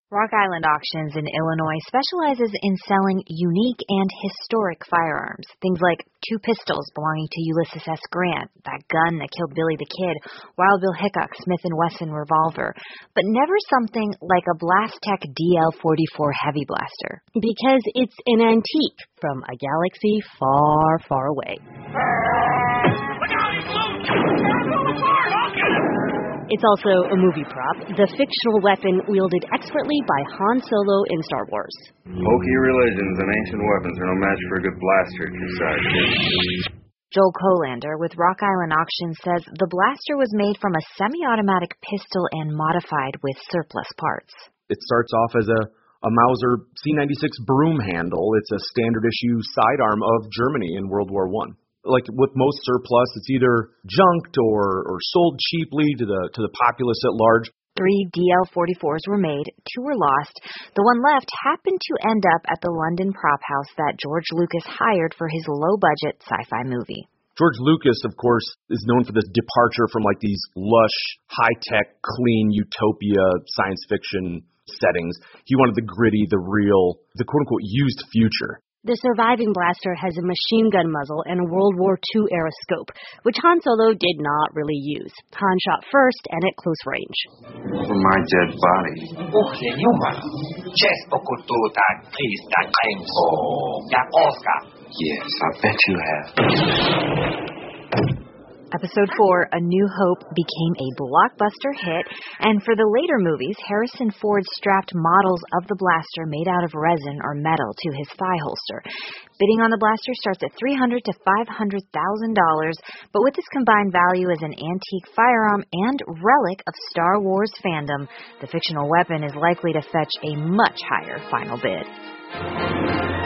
Rock Island Auctions in Illinois specializes in selling unique and historic firearms. Things like two pistols belonging to Ulysses S. Grant, that gun that killed Billy the Kid, Wild Bill Hickok Smith & Wesson revolver, but never something like a Blastech DL-44 heavy blaster. Because it's an antique from a galaxy far, far away. It's also a movie prop, the fictional weapon wielded expertly by Han Solo in Star Wars. Hokey religions and ancient weapons are no match for a good blaster at your side, kid. Joel Colander with Rock Island Auctions says the blaster was made from a semi-automatic pistol and modified with surplus parts. It starts off as a Mauser C96 broom handle. It's a standard issue sidearm of Germany in World War I. Like with most surplus, it's either junked or sold cheaply to the populace at large. 3 DL-44s were made, 2 were lost. The one left happened to end up at the London prop house that George Lucas hired for his low-budget sci-fi movie. George Lucas, of course, is known for this departure from like these lush, high-tech, clean utopia science fiction settings. He wanted the gritty, the real, the quote-unquote used future. The surviving blaster has a machine gun muzzle and a World War II-era scope, which Han Solo did not really use. Han shot first and at close range. Over my dead body. Yes, I bet you have. Episode 4, A New Hope, became a blockbuster hit, and for the later movies, Harrison Ford strapped models of the blaster made out of resin or metal to his thigh holster. Bidding on the blaster starts at $300,000 to $500,000, but with its combined value as an antique firearm and relic of Star Wars fandom, the fictional weapon is likely to fetch a much higher final bid.